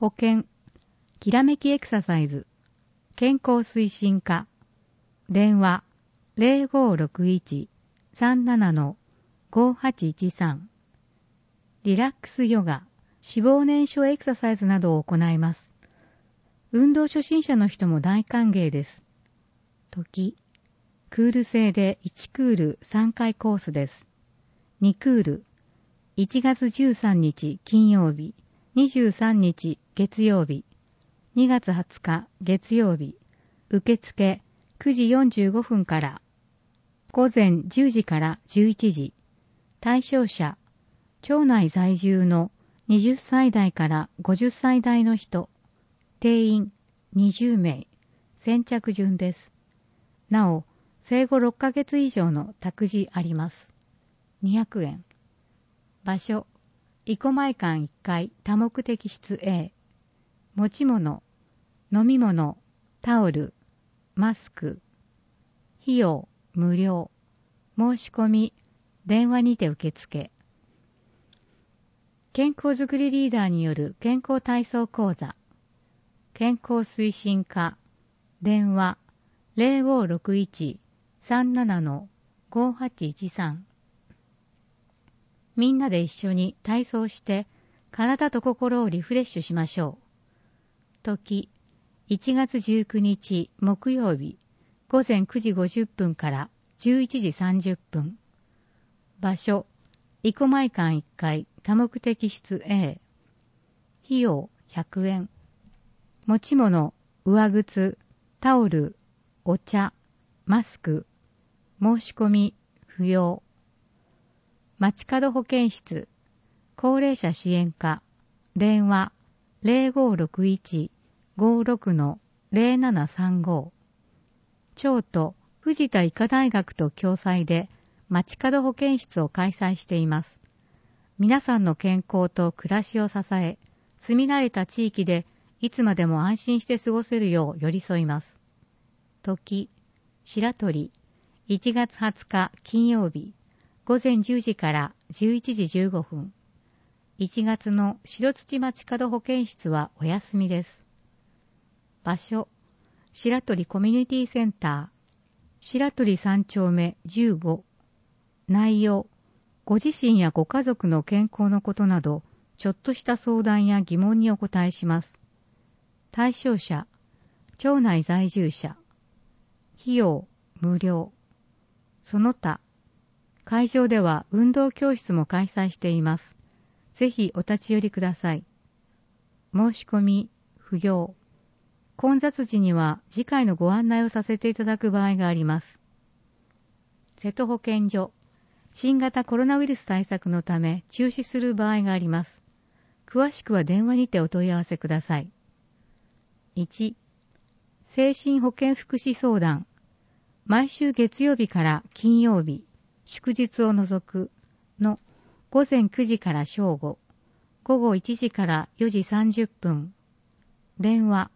保険、きらめきエクササイズ、健康推進課、電話0561-37-5813、リラックスヨガ、脂肪燃焼エクササイズなどを行います。運動初心者の人も大歓迎です。時、クール制で1クール3回コースです。2クール、1月13日金曜日、23日月曜日、2月20日月曜日、受付9時45分から、午前10時から11時、対象者、町内在住の20歳代から50歳代の人、定員20名、先着順です。なお、生後6ヶ月以上の託児あります。200円。場所、生駒館1階多目的室 A。持ち物、飲み物、タオル、マスク。費用、無料。申し込み、電話にて受付。健康づくりリーダーによる健康体操講座。健康推進課。電話0561-37-5813。みんなで一緒に体操して体と心をリフレッシュしましょう。時、1月19日木曜日午前9時50分から11時30分。場所、生駒館1階多目的室 A。費用100円。持ち物、上靴、タオル、お茶、マスク。申し込み不要。街角保健室、高齢者支援課、電話0561-56-0735。町都藤田医科大学と共催で街角保健室を開催しています。皆さんの健康と暮らしを支え、住み慣れた地域でいつまでも安心して過ごせるよう寄り添います。時、白鳥、1月20日金曜日、午前10時から11時15分。1月の白土町角保健室はお休みです。場所、白鳥コミュニティセンター、白鳥3丁目15。内容、ご自身やご家族の健康のことなど、ちょっとした相談や疑問にお答えします。対象者、町内在住者。費用、無料。その他、会場では運動教室も開催しています。ぜひお立ち寄りください。申し込み、不要。混雑時には次回のご案内をさせていただく場合があります。瀬戸保健所、新型コロナウイルス対策のため中止する場合があります。詳しくは電話にてお問い合わせください。1、精神保健福祉相談。毎週月曜日から金曜日、祝日を除くの午前9時から正午、午後1時から4時30分。電話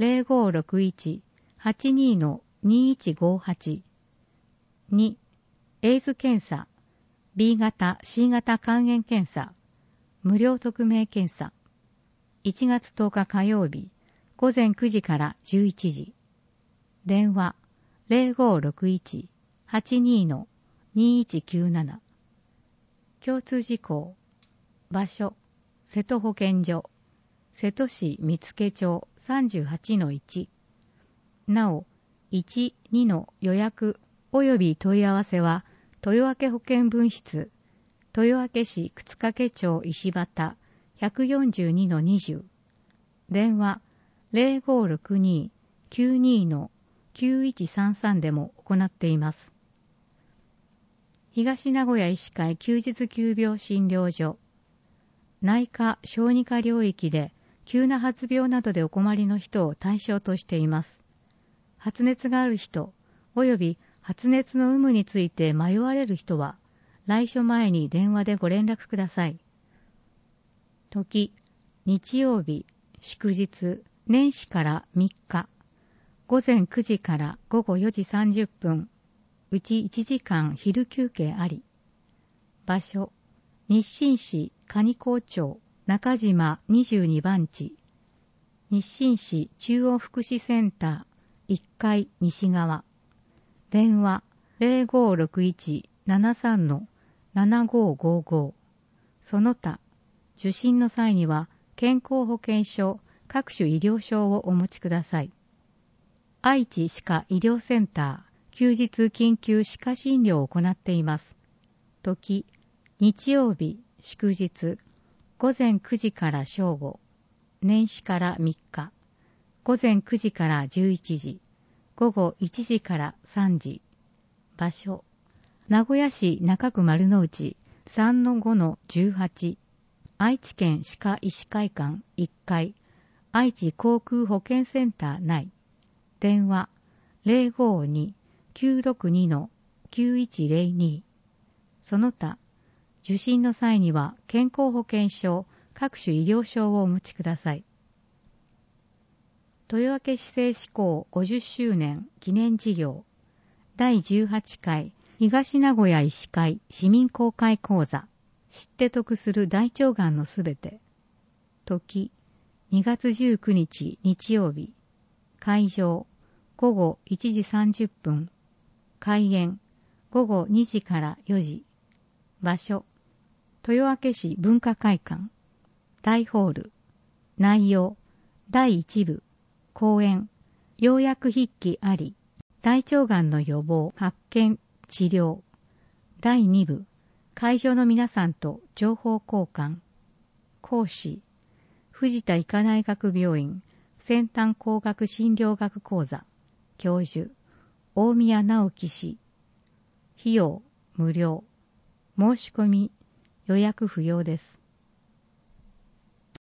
0561-82-2158。2、エイズ検査、B 型、C 型肝炎検査、無料匿名検査。1月10日火曜日、午前9時から11時。電話0561-82-2197。共通事項。場所、瀬戸保健所、瀬戸市見附町 38-1。なお、1、2の予約及び問い合わせは、豊明保健分室、豊明市沓掛町石端 142-20。電話0562-92-9133でも行っています。東名古屋医師会休日急病診療所。内科・小児科領域で急な発病などでお困りの人を対象としています。発熱がある人、および発熱の有無について迷われる人は、来所前に電話でご連絡ください。時、日曜日、祝日、年始から3日、午前9時から午後4時30分、うち1時間昼休憩あり。場所、日清市上高町中島22番地。 日清市中央福祉センター1階西側。電話0561-73-7555。その他、受診の際には健康保険証、各種医療証をお持ちください。愛知歯科医療センター、休日緊急歯科診療を行っています。時、日曜日、祝日、午前9時から正午、年始から3日、午前9時から11時、午後1時から3時。場所、名古屋市中区丸の内 3-5-18、愛知県歯科医師会館1階、愛知航空保健センター内。電話052-962-9102。その他、受診の際には健康保険証、各種医療証をお持ちください。豊明市政施行50周年記念事業第18回東名古屋医師会市民公開講座、知って得する大腸がんのすべて。時、2月19日日曜日。会場、午後1時30分。開演、午後2時から4時。場所、豊明市文化会館。大ホール。内容、第1部。講演、要約筆記あり。大腸がんの予防、発見、治療。第2部、会場の皆さんと情報交換。講師、藤田医科大学病院先端工学診療学講座。教授、大宮直樹氏。費用、無料。申し込み、予約不要です。